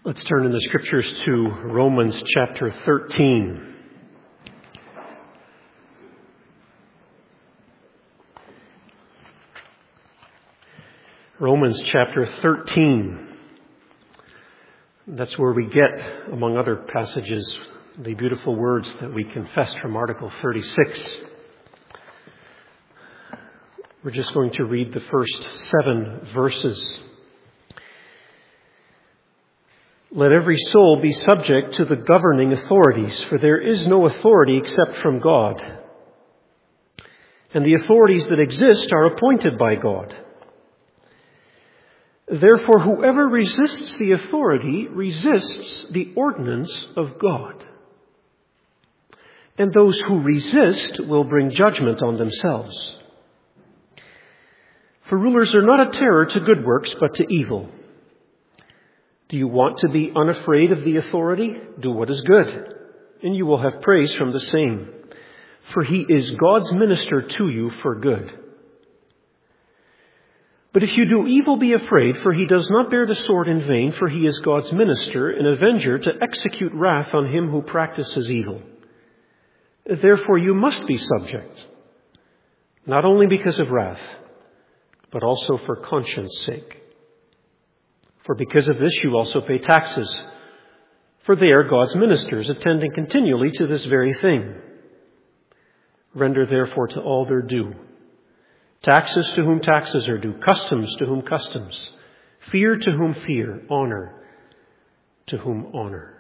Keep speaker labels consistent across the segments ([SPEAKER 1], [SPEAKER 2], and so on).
[SPEAKER 1] Let's turn in the Scriptures to Romans chapter 13. Romans chapter 13. That's where we get, among other passages, the beautiful words that we confessed from Article 36. We're just going to read the first 7 verses. Let every soul be subject to the governing authorities, for there is no authority except from God. And the authorities that exist are appointed by God. Therefore, whoever resists the authority resists the ordinance of God. And those who resist will bring judgment on themselves. For rulers are not a terror to good works, but to evil. Do you want to be unafraid of the authority? Do what is good, and you will have praise from the same. For he is God's minister to you for good. But if you do evil, be afraid, for he does not bear the sword in vain, for he is God's minister, an avenger to execute wrath on him who practices evil. Therefore you must be subject, not only because of wrath, but also for conscience sake. For because of this you also pay taxes, for they are God's ministers, attending continually to this very thing. Render therefore to all their due. Taxes to whom taxes are due, customs to whom customs, fear to whom fear, honor to whom honor.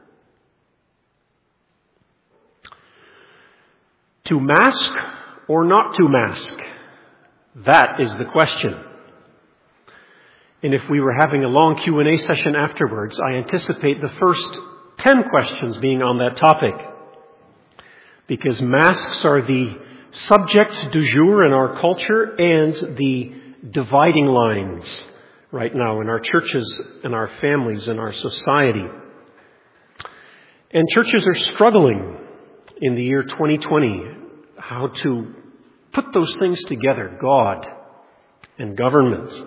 [SPEAKER 1] To mask or not to mask? That is the question. And if we were having a long Q&A session afterwards, I anticipate the first 10 questions being on that topic. Because masks are the subject du jour in our culture and the dividing lines right now in our churches, in our families, in our society. And churches are struggling in the year 2020 how to put those things together, God and government.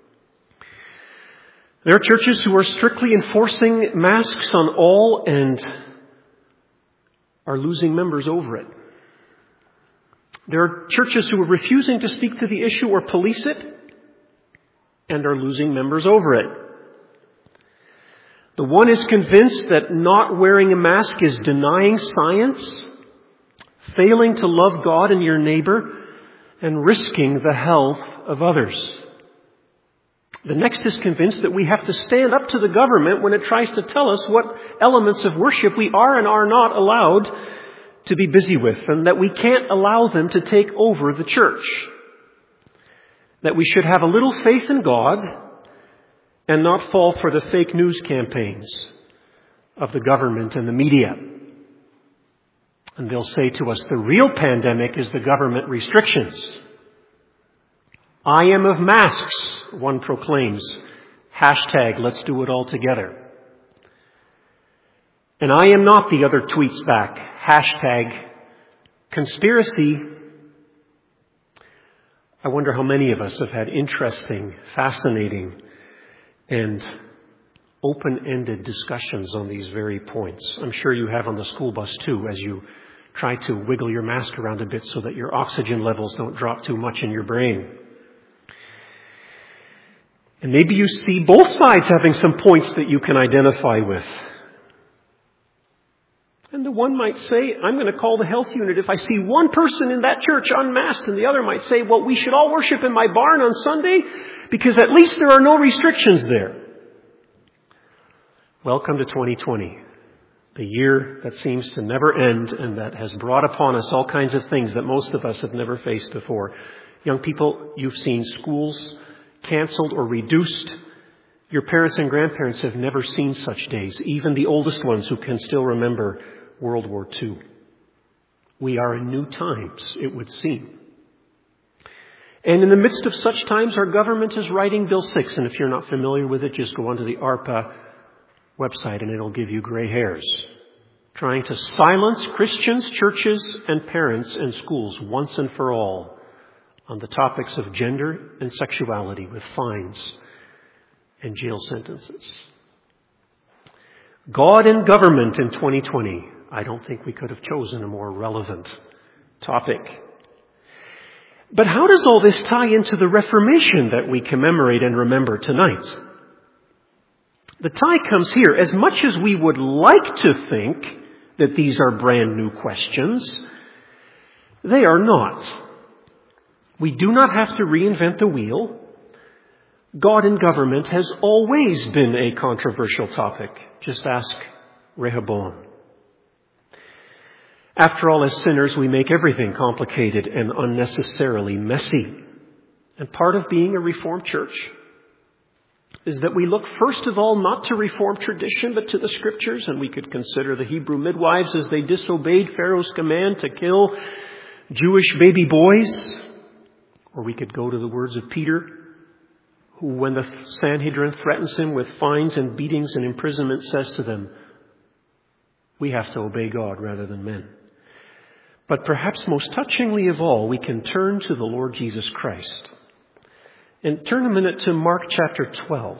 [SPEAKER 1] There are churches who are strictly enforcing masks on all and are losing members over it. There are churches who are refusing to speak to the issue or police it and are losing members over it. The one is convinced that not wearing a mask is denying science, failing to love God and your neighbor, and risking the health of others. The next is convinced that we have to stand up to the government when it tries to tell us what elements of worship we are and are not allowed to be busy with, and that we can't allow them to take over the church. That we should have a little faith in God and not fall for the fake news campaigns of the government and the media. And they'll say to us, the real pandemic is the government restrictions. I am of masks, one proclaims. Hashtag, let's do it all together. And I am not, the other tweets back. Hashtag, conspiracy. I wonder how many of us have had interesting, fascinating, and open-ended discussions on these very points. I'm sure you have on the school bus too, as you try to wiggle your mask around a bit so that your oxygen levels don't drop too much in your brain. And maybe you see both sides having some points that you can identify with. And the one might say, I'm going to call the health unit if I see one person in that church unmasked. And the other might say, well, we should all worship in my barn on Sunday because at least there are no restrictions there. Welcome to 2020, the year that seems to never end and that has brought upon us all kinds of things that most of us have never faced before. Young people, you've seen schools canceled or reduced. Your parents and grandparents have never seen such days, even the oldest ones who can still remember World War II. We are in new times, it would seem. And in the midst of such times, our government is writing Bill 6. And if you're not familiar with it, just go onto the ARPA website and it'll give you gray hairs. Trying to silence Christians, churches, and parents and schools once and for all on the topics of gender and sexuality with fines and jail sentences. God and government in 2020. I don't think we could have chosen a more relevant topic. But how does all this tie into the Reformation that we commemorate and remember tonight? The tie comes here. As much as we would like to think that these are brand new questions, they are not. We do not have to reinvent the wheel. God and government has always been a controversial topic. Just ask Rehoboam. After all, as sinners, we make everything complicated and unnecessarily messy. And part of being a Reformed church is that we look first of all not to Reformed tradition but to the Scriptures, and we could consider the Hebrew midwives as they disobeyed Pharaoh's command to kill Jewish baby boys. Or we could go to the words of Peter, who, when the Sanhedrin threatens him with fines and beatings and imprisonment, says to them, we have to obey God rather than men. But perhaps most touchingly of all, we can turn to the Lord Jesus Christ. And turn a minute to Mark chapter 12.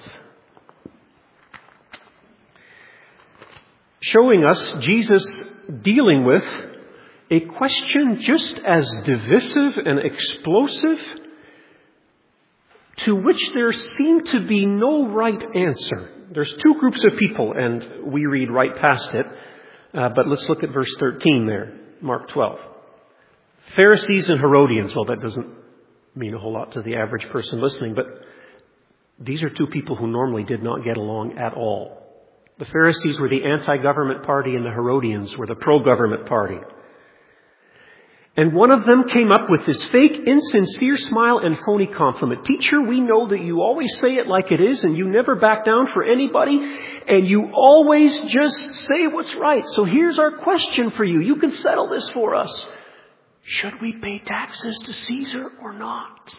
[SPEAKER 1] Showing us Jesus dealing with a question just as divisive and explosive, to which there seemed to be no right answer. There's two groups of people, and we read right past it. But let's look at verse 13 there, Mark 12. Pharisees and Herodians. Well, that doesn't mean a whole lot to the average person listening, but these are two people who normally did not get along at all. The Pharisees were the anti-government party, and the Herodians were the pro-government party. And one of them came up with this fake, insincere smile and phony compliment. Teacher, we know that you always say it like it is, and you never back down for anybody, and you always just say what's right. So here's our question for you. You can settle this for us. Should we pay taxes to Caesar or not?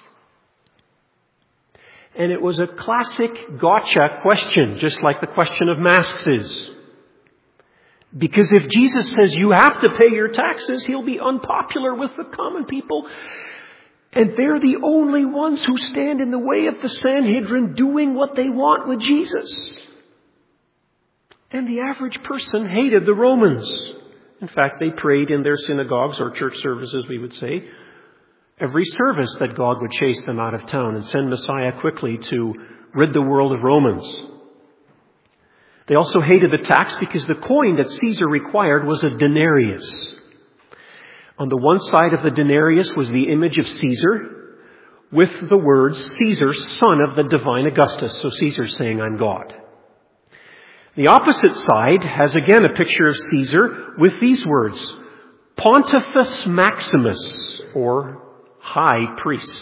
[SPEAKER 1] And it was a classic gotcha question, just like the question of masks is. Because if Jesus says you have to pay your taxes, he'll be unpopular with the common people. And they're the only ones who stand in the way of the Sanhedrin doing what they want with Jesus. And the average person hated the Romans. In fact, they prayed in their synagogues, or church services, we would say, every service that God would chase them out of town and send Messiah quickly to rid the world of Romans. They also hated the tax because the coin that Caesar required was a denarius. On the one side of the denarius was the image of Caesar with the words, Caesar, son of the divine Augustus. So Caesar's saying, I'm God. The opposite side has again a picture of Caesar with these words, Pontifex Maximus, or high priest.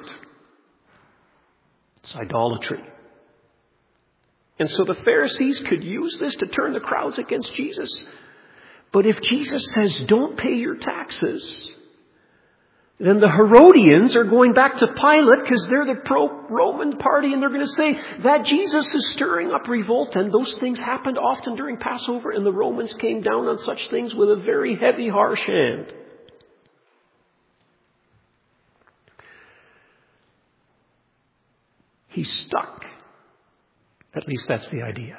[SPEAKER 1] It's idolatry. And so the Pharisees could use this to turn the crowds against Jesus. But if Jesus says, don't pay your taxes, then the Herodians are going back to Pilate because they're the pro-Roman party, and they're going to say that Jesus is stirring up revolt. And those things happened often during Passover, and the Romans came down on such things with a very heavy, harsh hand. He's stuck. At least that's the idea.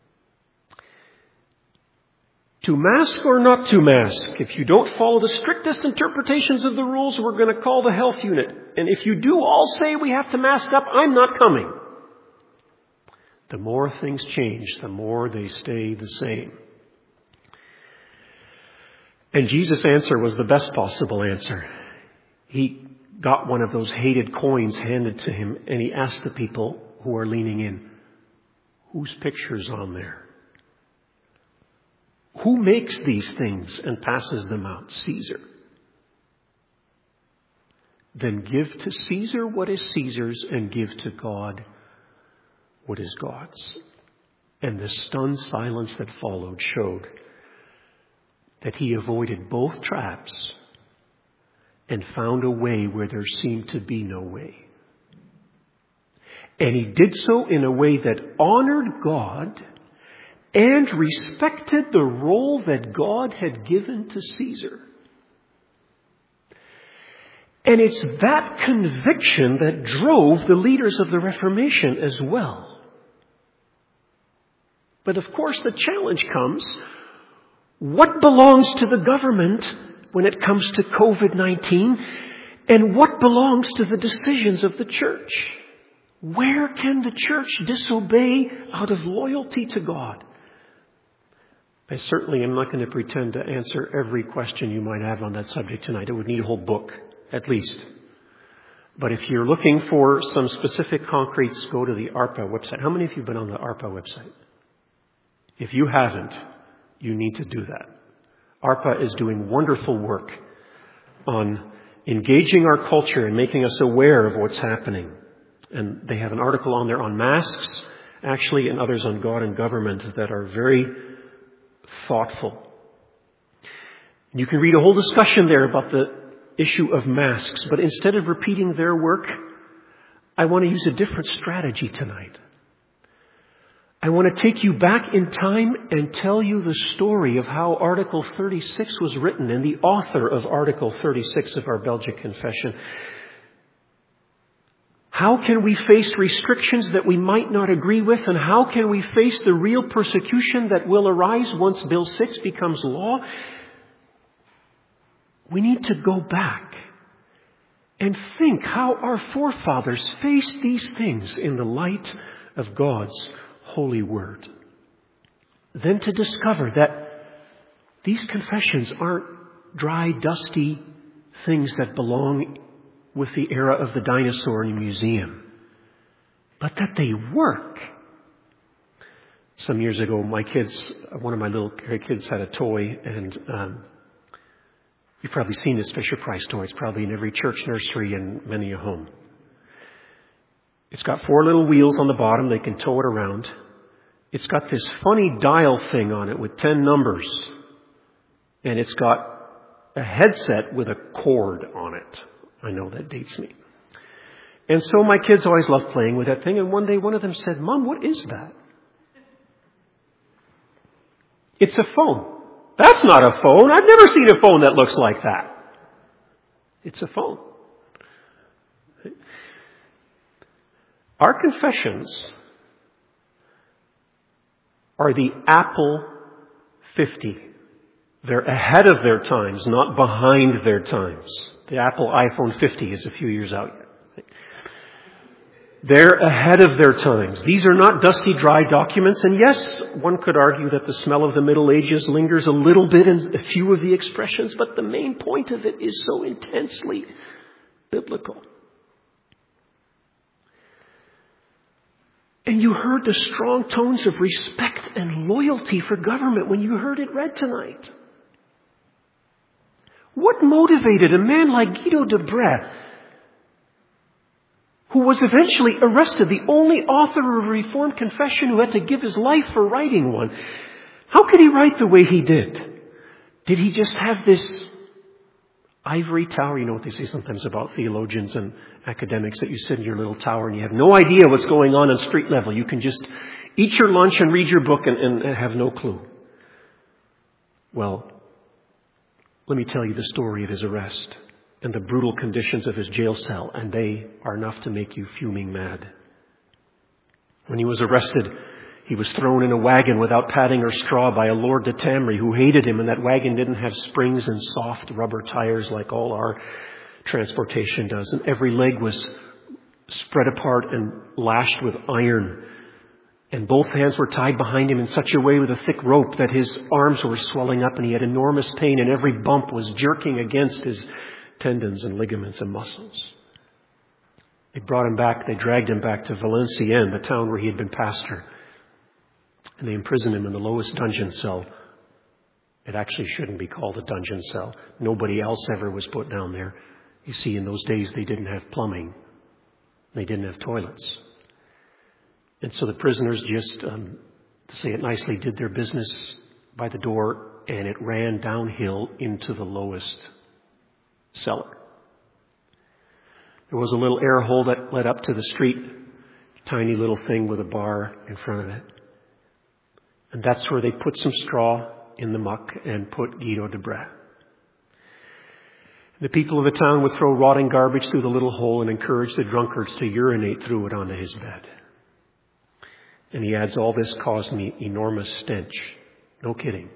[SPEAKER 1] To mask or not to mask? If you don't follow the strictest interpretations of the rules, we're going to call the health unit. And if you do all say we have to mask up, I'm not coming. The more things change, the more they stay the same. And Jesus' answer was the best possible answer. He got one of those hated coins handed to him, and he asked the people who are leaning in, whose picture's on there? Who makes these things and passes them out? Caesar. Then give to Caesar what is Caesar's, and give to God what is God's. And the stunned silence that followed showed that he avoided both traps and found a way where there seemed to be no way. And he did so in a way that honored God and respected the role that God had given to Caesar. And it's that conviction that drove the leaders of the Reformation as well. But of course the challenge comes, what belongs to the government when it comes to COVID-19, and what belongs to the decisions of the church? Where can the church disobey out of loyalty to God? I certainly am not going to pretend to answer every question you might have on that subject tonight. It would need a whole book, at least. But if you're looking for some specific concretes, go to the ARPA website. How many of you have been on the ARPA website? If you haven't, you need to do that. ARPA is doing wonderful work on engaging our culture and making us aware of what's happening. And they have an article on there on masks, actually, and others on God and government that are very thoughtful. You can read a whole discussion there about the issue of masks, but instead of repeating their work, I want to use a different strategy tonight. I want to take you back in time and tell you the story of how Article 36 was written and the author of Article 36 of our Belgic Confession. How can we face restrictions that we might not agree with, and how can we face the real persecution that will arise once Bill 6 becomes law? We need to go back and think how our forefathers faced these things in the light of God's holy word. Then to discover that these confessions aren't dry, dusty things that belong with the era of the dinosaur in a museum, but that they work. Some years ago, one of my little kids had a toy, and you've probably seen this Fisher-Price toy. It's probably in every church nursery and many a home. It's got 4 little wheels on the bottom. They can tow it around. It's got this funny dial thing on it with 10 numbers. And it's got a headset with a cord on it. I know that dates me. And so my kids always loved playing with that thing. And one day one of them said, "Mom, what is that?" "It's a phone." "That's not a phone. I've never seen a phone that looks like that." It's a phone. Our confessions are the Apple 50. They're ahead of their times, not behind their times. The Apple iPhone 50 is a few years out yet. They're ahead of their times. These are not dusty, dry documents. And yes, one could argue that the smell of the Middle Ages lingers a little bit in a few of the expressions, but the main point of it is so intensely biblical. And you heard the strong tones of respect and loyalty for government when you heard it read tonight. What motivated a man like Guido de Brès, who was eventually arrested, the only author of a Reformed confession who had to give his life for writing one? How could he write the way he did? Did he just have this ivory tower? You know what they say sometimes about theologians and academics, that you sit in your little tower and you have no idea what's going on street level. You can just eat your lunch and read your book and have no clue. Well, let me tell you the story of his arrest and the brutal conditions of his jail cell, and they are enough to make you fuming mad. When he was arrested, he was thrown in a wagon without padding or straw by a Lord de Tamry who hated him, and that wagon didn't have springs and soft rubber tires like all our transportation does. And every leg was spread apart and lashed with iron. And both hands were tied behind him in such a way with a thick rope that his arms were swelling up and he had enormous pain, and every bump was jerking against his tendons and ligaments and muscles. They dragged him back to Valenciennes, the town where he had been pastor. And they imprisoned him in the lowest dungeon cell. It actually shouldn't be called a dungeon cell. Nobody else ever was put down there. You see, in those days they didn't have plumbing. They didn't have toilets. And so the prisoners just, to say it nicely, did their business by the door, and it ran downhill into the lowest cellar. There was a little air hole that led up to the street, tiny little thing with a bar in front of it. And that's where they put some straw in the muck and put Guido de Brès. The people of the town would throw rotting garbage through the little hole and encourage the drunkards to urinate through it onto his bed. And he adds, all this caused me enormous stench. No kidding.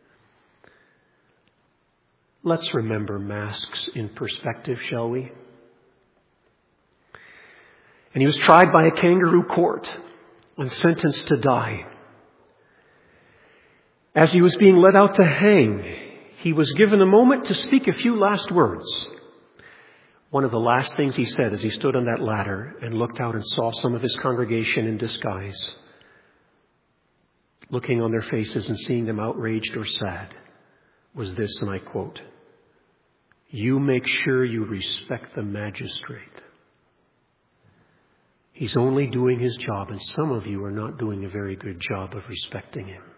[SPEAKER 1] Let's remember masks in perspective, shall we? And he was tried by a kangaroo court and sentenced to die. As he was being led out to hang, he was given a moment to speak a few last words. One of the last things he said as he stood on that ladder and looked out and saw some of his congregation in disguise, looking on their faces and seeing them outraged or sad, was this, and I quote, "You make sure you respect the magistrate. He's only doing his job, and some of you are not doing a very good job of respecting him."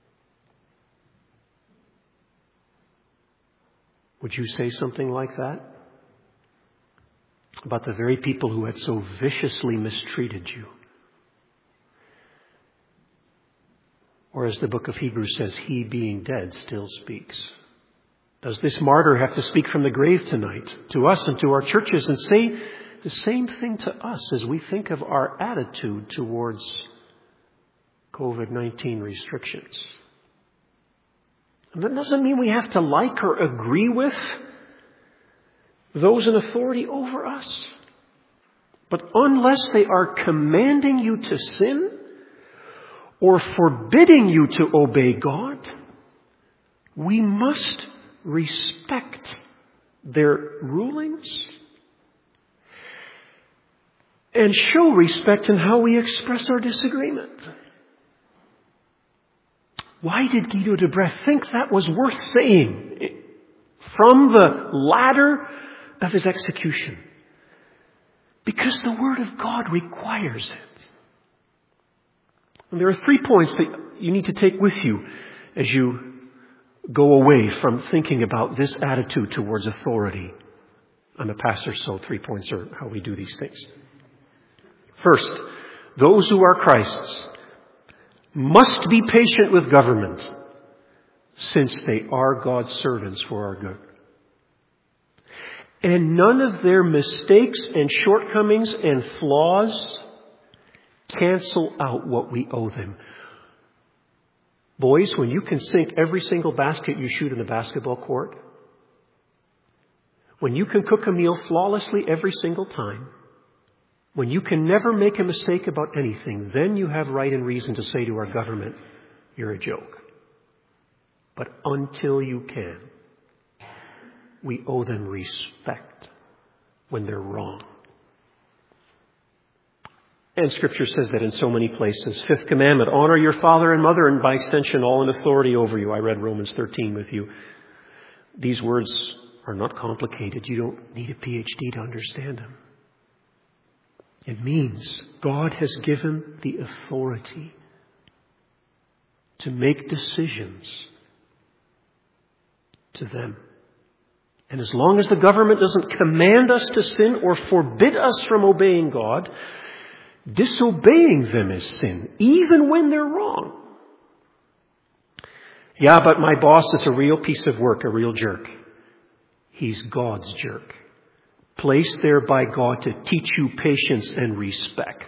[SPEAKER 1] Would you say something like that about the very people who had so viciously mistreated you? Or as the book of Hebrews says, he being dead still speaks. Does this martyr have to speak from the grave tonight to us and to our churches and say the same thing to us as we think of our attitude towards COVID-19 restrictions? And that doesn't mean we have to like or agree with those in authority over us. But unless they are commanding you to sin or forbidding you to obey God, we must respect their rulings and show respect in how we express our disagreement. Why did Guido de Breth think that was worth saying from the ladder of his execution? Because the Word of God requires it. And there are 3 points that you need to take with you as you go away from thinking about this attitude towards authority. I'm a pastor, so 3 points are how we do these things. First, those who are Christ's must be patient with government, since they are God's servants for our good. And none of their mistakes and shortcomings and flaws cancel out what we owe them. Boys, when you can sink every single basket you shoot in a basketball court, when you can cook a meal flawlessly every single time, when you can never make a mistake about anything, then you have right and reason to say to our government, you're a joke. But until you can, we owe them respect when they're wrong. And Scripture says that in so many places. Fifth commandment, honor your father and mother, and by extension all in authority over you. I read Romans 13 with you. These words are not complicated. You don't need a PhD to understand them. It means God has given the authority to make decisions to them. And as long as the government doesn't command us to sin or forbid us from obeying God, disobeying them is sin, even when they're wrong. Yeah, but my boss is a real piece of work, a real jerk. He's God's jerk, placed there by God to teach you patience and respect.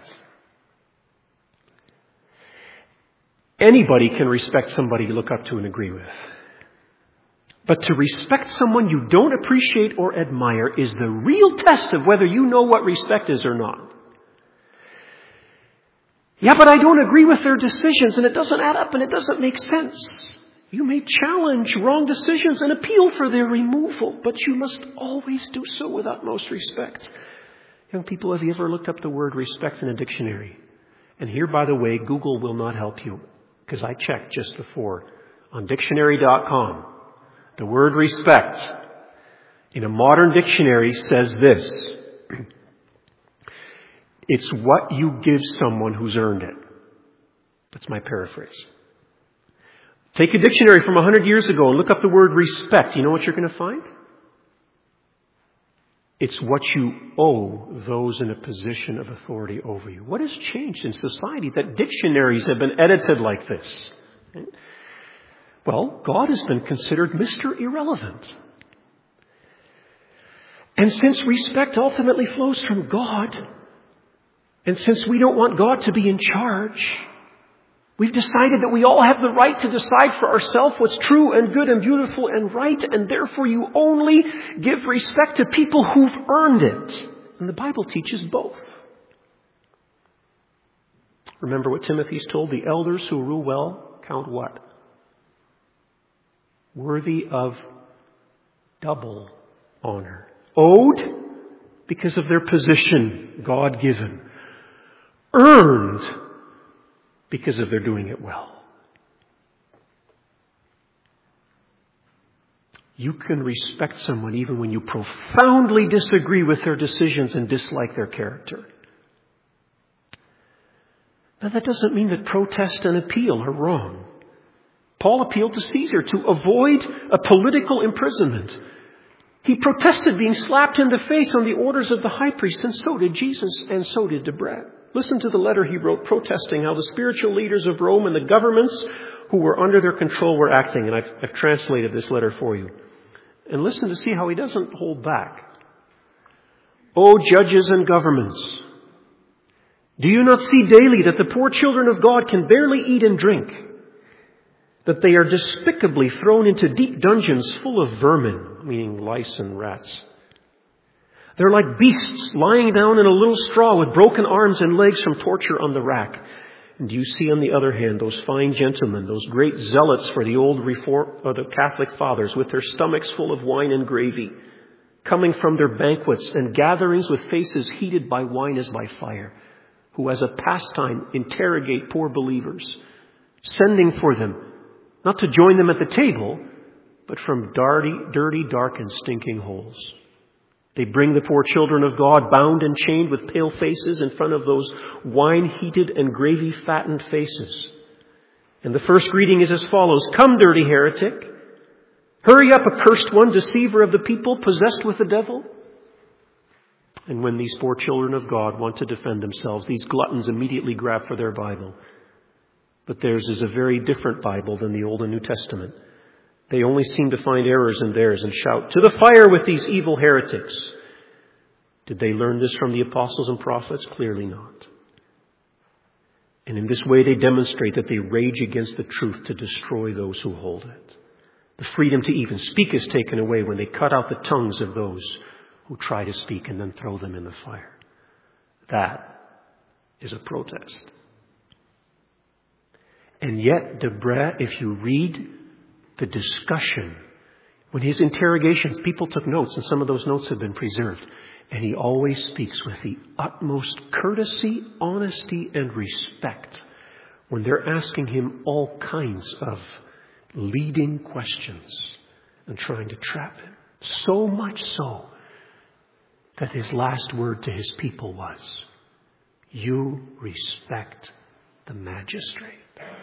[SPEAKER 1] Anybody can respect somebody you look up to and agree with. But to respect someone you don't appreciate or admire is the real test of whether you know what respect is or not. Yeah, but I don't agree with their decisions and it doesn't add up and it doesn't make sense. You may challenge wrong decisions and appeal for their removal, but you must always do so with utmost respect. Young people, have you ever looked up the word respect in a dictionary? And here, by the way, Google will not help you, because I checked just before. On dictionary.com, the word respect in a modern dictionary says this: it's what you give someone who's earned it. That's my paraphrase. Take a dictionary from 100 years ago and look up the word respect. You know what you're going to find? It's what you owe those in a position of authority over you. What has changed in society that dictionaries have been edited like this? Well, God has been considered Mr. Irrelevant. And since respect ultimately flows from God, and since we don't want God to be in charge, We've decided that we all have the right to decide for ourselves what's true and good and beautiful and right, and therefore you only give respect to people who've earned it. And the Bible teaches both. Remember what Timothy's told, the elders who rule well count what? Worthy of double honor. Owed because of their position, God-given. Earned because of their doing it well. You can respect someone even when you profoundly disagree with their decisions and dislike their character. Now that doesn't mean that protest and appeal are wrong. Paul appealed to Caesar to avoid a political imprisonment. He protested being slapped in the face on the orders of the high priest, and so did Jesus, and so did Debret. Listen to the letter he wrote protesting how the spiritual leaders of Rome and the governments who were under their control were acting. And I've translated this letter for you. And listen to see how he doesn't hold back. O judges and governments, do you not see daily that the poor children of God can barely eat and drink? That they are despicably thrown into deep dungeons full of vermin, meaning lice and rats. They're like beasts lying down in a little straw with broken arms and legs from torture on the rack. And do you see, on the other hand, those fine gentlemen, those great zealots for the old the Catholic fathers, with their stomachs full of wine and gravy, coming from their banquets and gatherings with faces heated by wine as by fire, who as a pastime interrogate poor believers, sending for them, not to join them at the table, but from dirty, dark, and stinking holes. They bring the poor children of God bound and chained with pale faces in front of those wine-heated and gravy-fattened faces. And the first greeting is as follows: "Come, dirty heretic. Hurry up, accursed one, deceiver of the people, possessed with the devil." And when these poor children of God want to defend themselves, these gluttons immediately grab for their Bible. But theirs is a very different Bible than the Old and New Testament. They only seem to find errors in theirs and shout, "To the fire with these evil heretics." Did they learn this from the apostles and prophets? Clearly not. And in this way they demonstrate that they rage against the truth to destroy those who hold it. The freedom to even speak is taken away when they cut out the tongues of those who try to speak and then throw them in the fire. That is a protest. And yet, Debret, if you read the discussion, when his interrogations, people took notes, and some of those notes have been preserved. And he always speaks with the utmost courtesy, honesty, and respect when they're asking him all kinds of leading questions and trying to trap him. So much so that his last word to his people was, "You respect the magistrate."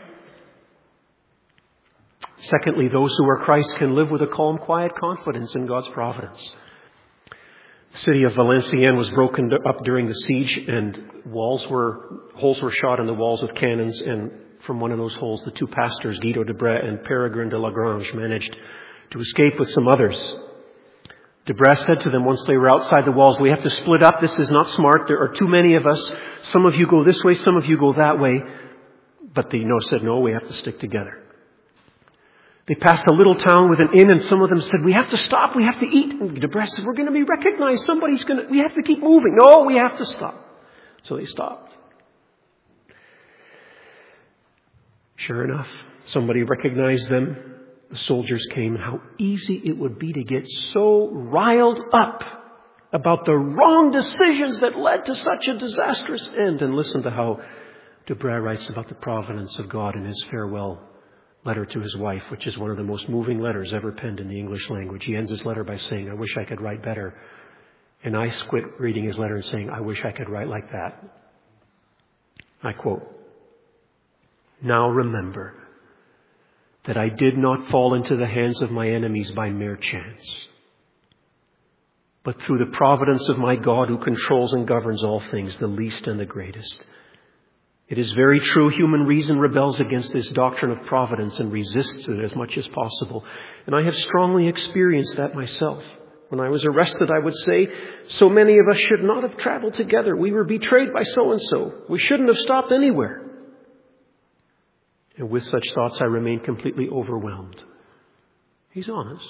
[SPEAKER 1] Secondly, those who are Christ can live with a calm, quiet confidence in God's providence. The city of Valenciennes was broken up during the siege, and holes were shot in the walls with cannons, and from one of those holes, the two pastors, Guido Debret and Peregrine de Lagrange, managed to escape with some others. Debret said to them once they were outside the walls, "We have to split up. This is not smart. There are too many of us. Some of you go this way, some of you go that way." But they said, "No, we have to stick together." They passed a little town with an inn, and some of them said, "We have to stop, we have to eat." And Debret said, "We're going to be recognized. We have to keep moving." "No, we have to stop." So they stopped. Sure enough, somebody recognized them. The soldiers came. How easy it would be to get so riled up about the wrong decisions that led to such a disastrous end. And listen to how Debret writes about the providence of God in his farewell letter to his wife, which is one of the most moving letters ever penned in the English language. He ends his letter by saying, "I wish I could write better." And I quit reading his letter and saying, "I wish I could write like that." I quote, "Now remember that I did not fall into the hands of my enemies by mere chance, but through the providence of my God who controls and governs all things, the least and the greatest. It is very true, human reason rebels against this doctrine of providence and resists it as much as possible. And I have strongly experienced that myself. When I was arrested, I would say, so many of us should not have traveled together. We were betrayed by so-and-so. We shouldn't have stopped anywhere. And with such thoughts, I remained completely overwhelmed. He's honest.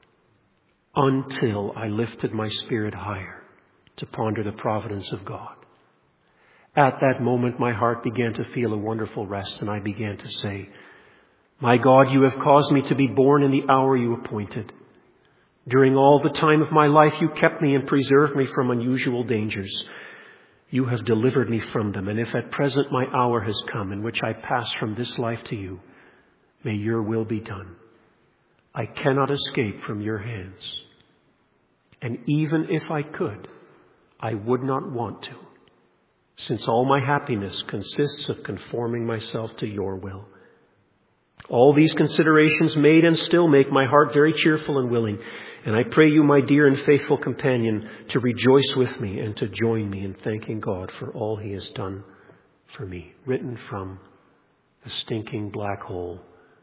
[SPEAKER 1] Until I lifted my spirit higher to ponder the providence of God. At that moment, my heart began to feel a wonderful rest, and I began to say, my God, you have caused me to be born in the hour you appointed. During all the time of my life, you kept me and preserved me from unusual dangers. You have delivered me from them, and if at present my hour has come in which I pass from this life to you, may your will be done. I cannot escape from your hands. And even if I could, I would not want to, since all my happiness consists of conforming myself to your will. All these considerations made and still make my heart very cheerful and willing. And I pray you, my dear and faithful companion, to rejoice with me and to join me in thanking God for all he has done for me. Written from the stinking black hole,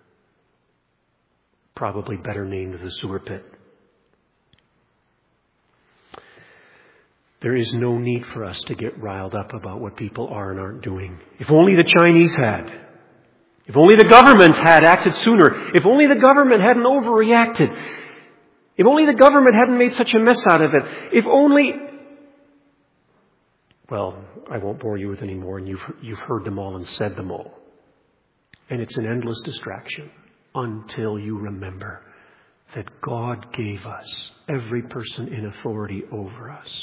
[SPEAKER 1] probably better named the sewer pit. There is no need for us to get riled up about what people are and aren't doing. If only the Chinese had. If only the government had acted sooner. If only the government hadn't overreacted. If only the government hadn't made such a mess out of it. If only... Well, I won't bore you with any more, and you've heard them all and said them all. And it's an endless distraction until you remember that God gave us every person in authority over us.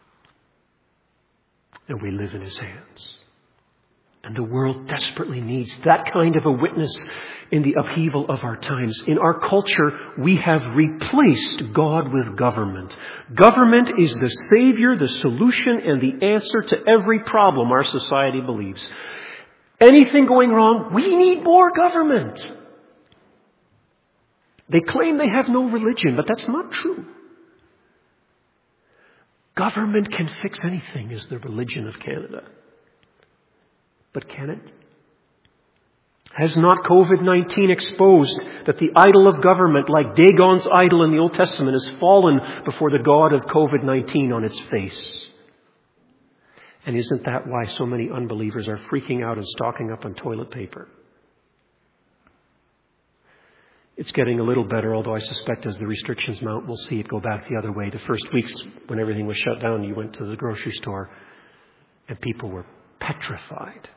[SPEAKER 1] And we live in his hands. And the world desperately needs that kind of a witness in the upheaval of our times. In our culture, we have replaced God with government. Government is the savior, the solution, and the answer to every problem our society believes. Anything going wrong, we need more government. They claim they have no religion, but that's not true. Government can fix anything is the religion of Canada. But can it? Has not COVID-19 exposed that the idol of government, like Dagon's idol in the Old Testament, has fallen before the God of COVID-19 on its face? And isn't that why so many unbelievers are freaking out and stocking up on toilet paper? It's getting a little better, although I suspect as the restrictions mount, we'll see it go back the other way. The first weeks when everything was shut down, you went to the grocery store and people were petrified.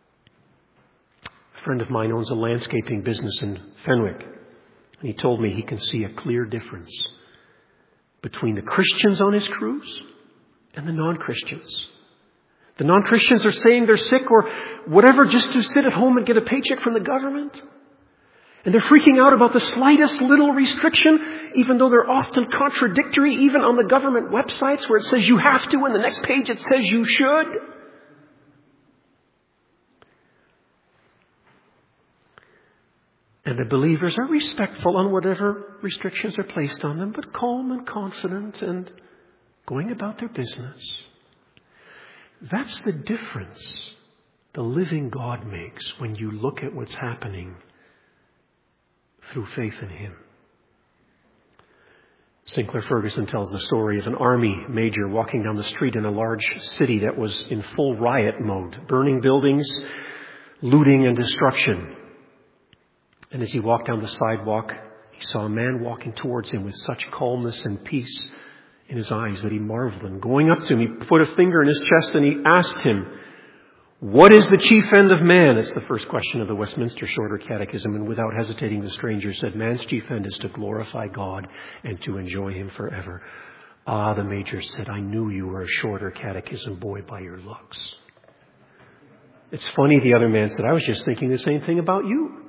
[SPEAKER 1] A friend of mine owns a landscaping business in Fenwick, and he told me he can see a clear difference between the Christians on his crews and the non-Christians. The non-Christians are saying they're sick or whatever just to sit at home and get a paycheck from the government. And they're freaking out about the slightest little restriction, even though they're often contradictory, even on the government websites where it says you have to, and the next page it says you should. And the believers are respectful on whatever restrictions are placed on them, but calm and confident and going about their business. That's the difference the living God makes when you look at what's happening through faith in him. Sinclair Ferguson tells the story of an army major walking down the street in a large city that was in full riot mode, burning buildings, looting and destruction. And as he walked down the sidewalk, he saw a man walking towards him with such calmness and peace in his eyes that he marveled. And going up to him, he put a finger in his chest and he asked him, "What is the chief end of man?" It's the first question of the Westminster Shorter Catechism. And without hesitating, the stranger said, "Man's chief end is to glorify God and to enjoy him forever." "Ah," the major said, "I knew you were a Shorter Catechism boy by your looks." It's funny, the other man said, "I was just thinking the same thing about you."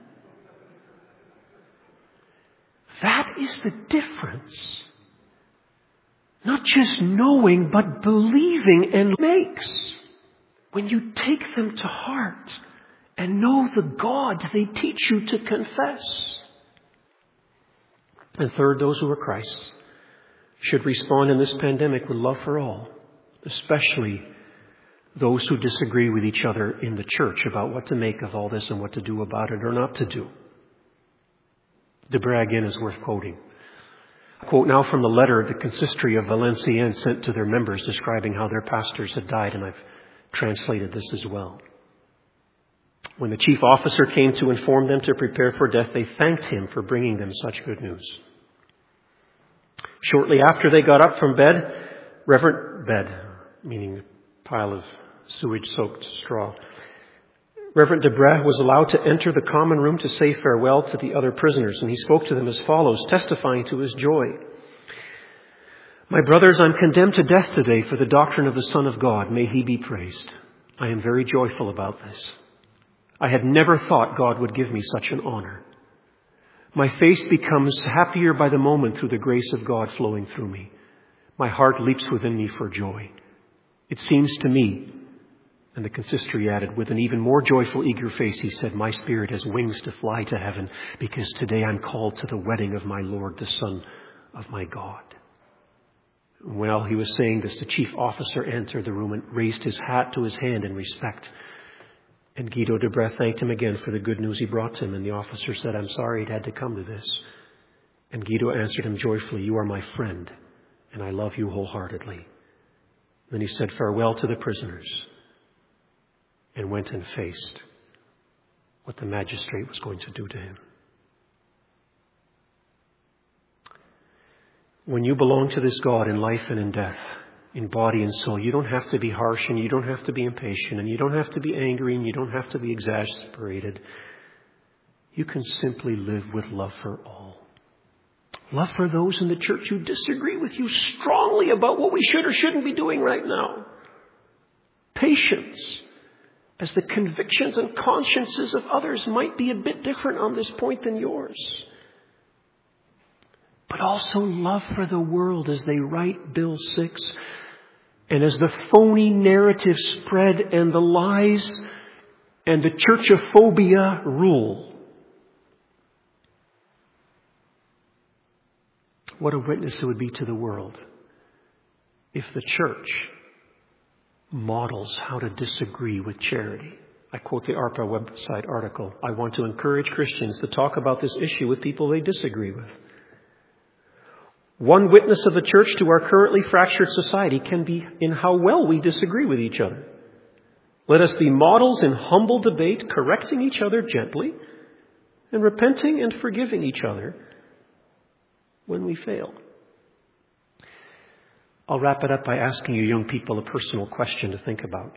[SPEAKER 1] That is the difference. Not just knowing, but believing and makes. When you take them to heart and know the God they teach you to confess. And third, those who are Christ's should respond in this pandemic with love for all, especially those who disagree with each other in the church about what to make of all this and what to do about it or not to do. Debré again is worth quoting. I quote now from the letter the consistory of Valenciennes sent to their members describing how their pastors had died, and I've translated this as well. When the chief officer came to inform them to prepare for death, they thanked him for bringing them such good news. Shortly after they got up from bed, meaning a pile of sewage-soaked straw, Reverend Debray was allowed to enter the common room to say farewell to the other prisoners, and he spoke to them as follows, testifying to his joy. My brothers, I'm condemned to death today for the doctrine of the Son of God. May he be praised. I am very joyful about this. I had never thought God would give me such an honor. My face becomes happier by the moment through the grace of God flowing through me. My heart leaps within me for joy. It seems to me, and the consistory added, with an even more joyful, eager face, he said, my spirit has wings to fly to heaven because today I'm called to the wedding of my Lord, the Son of my God. While he was saying this, the chief officer entered the room and raised his hat to his hand in respect. And Guido Debray thanked him again for the good news he brought to him. And the officer said, I'm sorry it had to come to this. And Guido answered him joyfully, you are my friend, and I love you wholeheartedly. Then he said farewell to the prisoners and went and faced what the magistrate was going to do to him. When you belong to this God in life and in death, in body and soul, you don't have to be harsh and you don't have to be impatient and you don't have to be angry and you don't have to be exasperated. You can simply live with love for all. Love for those in the church who disagree with you strongly about what we should or shouldn't be doing right now. Patience, as the convictions and consciences of others might be a bit different on this point than yours. But also love for the world as they write Bill 6. And as the phony narrative spread and the lies and the churchophobia rule. What a witness it would be to the world if the church models how to disagree with charity. I quote the ARPA website article. I want to encourage Christians to talk about this issue with people they disagree with. One witness of the church to our currently fractured society can be in how well we disagree with each other. Let us be models in humble debate, correcting each other gently, and repenting and forgiving each other when we fail. I'll wrap it up by asking you young people a personal question to think about.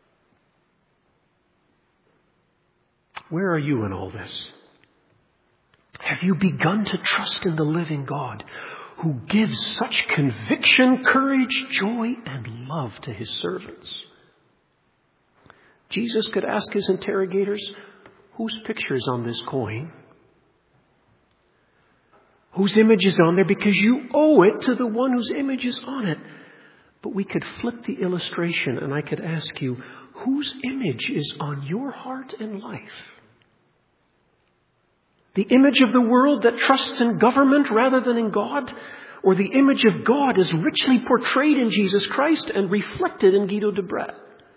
[SPEAKER 1] Where are you in all this? Have you begun to trust in the living God who gives such conviction, courage, joy, and love to his servants? Jesus could ask his interrogators, whose picture is on this coin? Whose image is on there? Because you owe it to the one whose image is on it. But we could flip the illustration and I could ask you, whose image is on your heart and life? The image of the world that trusts in government rather than in God? Or the image of God is richly portrayed in Jesus Christ and reflected in Guido Debray?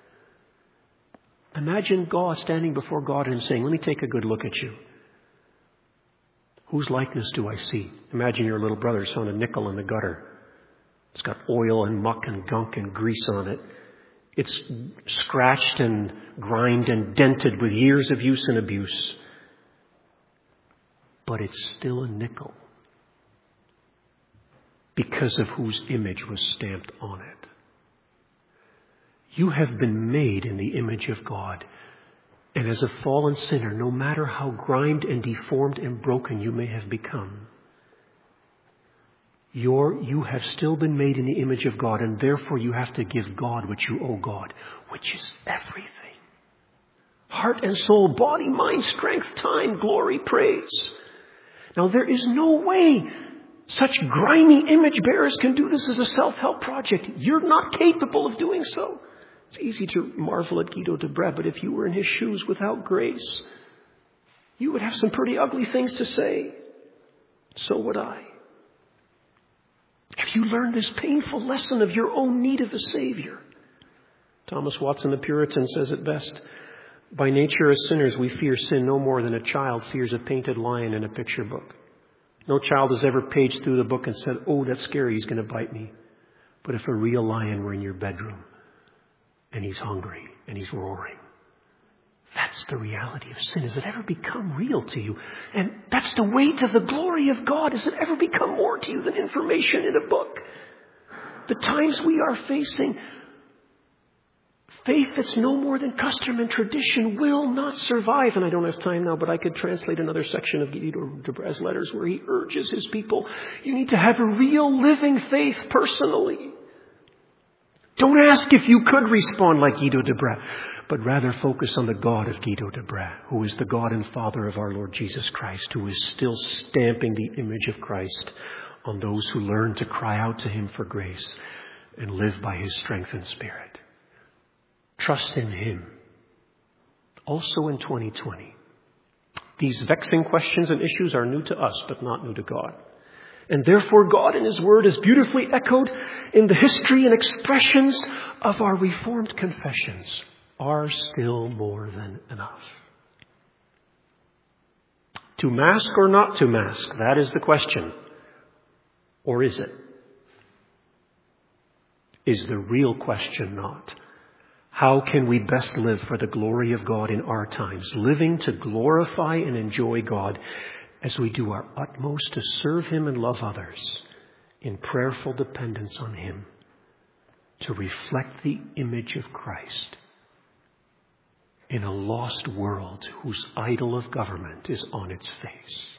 [SPEAKER 1] Imagine God standing before God and saying, let me take a good look at you. Whose likeness do I see? Imagine your little brother's found a nickel in the gutter. It's got oil and muck and gunk and grease on it. It's scratched and grimed and dented with years of use and abuse. But it's still a nickel because of whose image was stamped on it. You have been made in the image of God. And as a fallen sinner, no matter how grimed and deformed and broken you may have become, you have still been made in the image of God, and therefore you have to give God what you owe God, which is everything. Heart and soul, body, mind, strength, time, glory, praise. Now there is no way such grimy image bearers can do this as a self-help project. You're not capable of doing so. It's easy to marvel at Guido Debray, but if you were in his shoes without grace, you would have some pretty ugly things to say. So would I. Have you learned this painful lesson of your own need of a Savior? Thomas Watson, the Puritan, says it best. By nature, as sinners, we fear sin no more than a child fears a painted lion in a picture book. No child has ever paged through the book and said, oh, that's scary, he's going to bite me. But if a real lion were in your bedroom, and he's hungry, and he's roaring, That's the reality of sin. Has it ever become real to you? And that's the weight of the glory of God. Has it ever become more to you than information in a book? The times we are facing, faith that's no more than custom and tradition will not survive. And I don't have time now, but I could translate another section of Guido de Brè's letters where he urges his people, you need to have a real living faith personally. Don't ask if you could respond like Guido de Brè, but rather focus on the God of Guido de Brè, who is the God and Father of our Lord Jesus Christ, who is still stamping the image of Christ on those who learn to cry out to Him for grace and live by His strength and Spirit. Trust in Him. Also in 2020. These vexing questions and issues are new to us, but not new to God. And therefore God in His Word is beautifully echoed in the history and expressions of our Reformed confessions are still more than enough. To mask or not to mask, that is the question. Or is it? Is the real question not? How can we best live for the glory of God in our times, living to glorify and enjoy God as we do our utmost to serve Him and love others in prayerful dependence on Him, to reflect the image of Christ in a lost world whose idol of government is on its face?